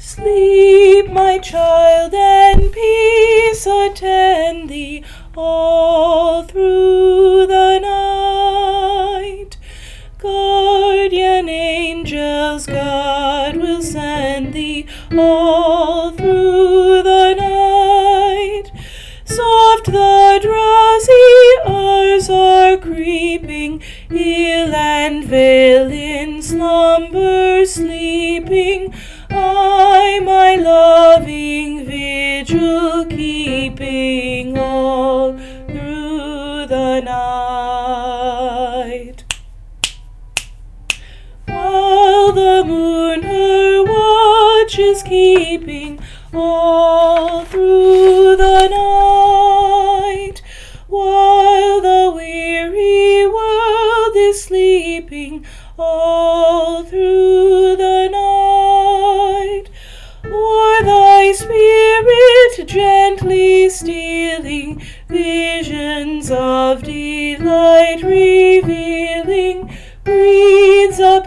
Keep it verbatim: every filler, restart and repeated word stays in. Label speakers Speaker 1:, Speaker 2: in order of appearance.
Speaker 1: Sleep, my child, and peace attend thee all through the night. Guardian angels, God will send thee all through the night. Soft the drowsy hours are creeping, ill and veil in slumber sleeping. I my loving vigil keeping all through the night. While the moon her watch is keeping all through the night, while the weary world is sleeping all through the night, o'er thy spirit gently stealing, visions of delight revealing, breathes a